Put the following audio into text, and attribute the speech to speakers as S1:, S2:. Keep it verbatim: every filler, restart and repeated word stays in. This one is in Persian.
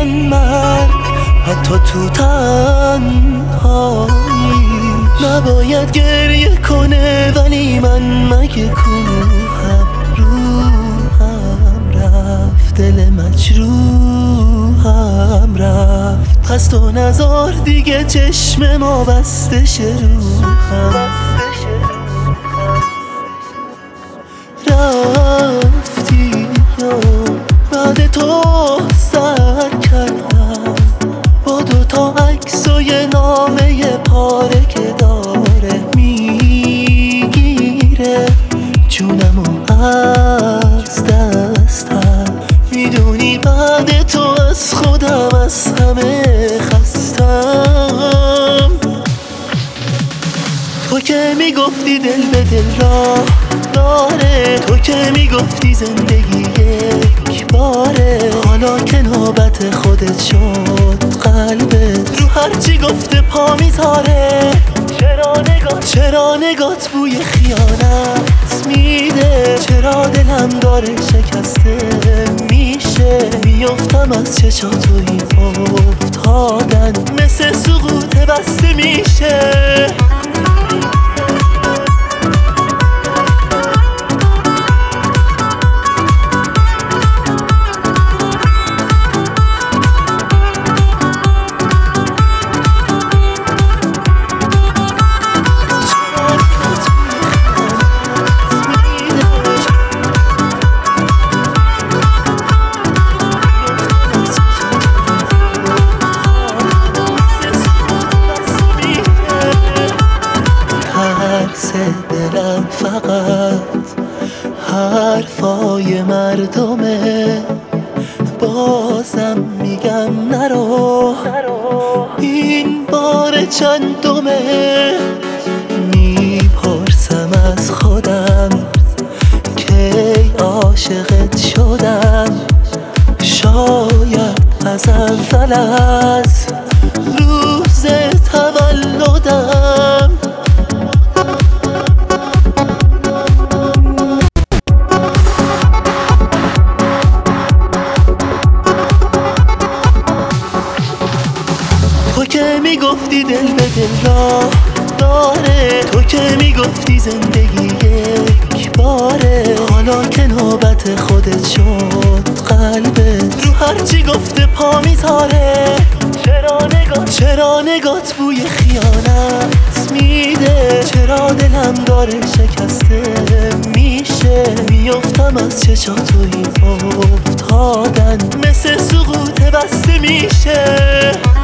S1: من مرد حتی تو تنهایی. نباید گریه کنه ولی من مگه کوهم روحم رفت، دل مجروحم رفت. پس تو نذار دیگه چشم ما بسته شه روحم. رفتی یا بعد تو سر کردم با دوتا عکس و یه نامه پاره که داره میگیره جونمو از دستم. میدونی بعد تو از خودم از همه خستم. تو که میگفتی دل به دل راه داره، تو که میگفتی زندگی یک باره. حالا که نوبت خودت شد قلبت رو هرچی گفته پا میذاره. چرا نگات چرا نگات بوی خیانت میده؟ چرا دلم داره شکسته میشه؟ میافتم از چشات و این افتادن مثل سقوط بسته میشه. دلم فقط حرفای مردمه. بازم میگم نرو، این بار چندمه. میپرسم از خودم کی عاشقت شدم. شاید از اول از روز تولدم. تو که میگفتی دل به دل راه داره، تو که میگفتی زندگی یک باره. حالا که نوبت خودت شد قلبت رو هرچی گفته پا میذاره. چرا نگات چرا نگات بوی خیانت میده؟ چرا دلم داره شکسته میشه؟ میافتم از چشات و این افتادن مثل سقوط بسته میشه.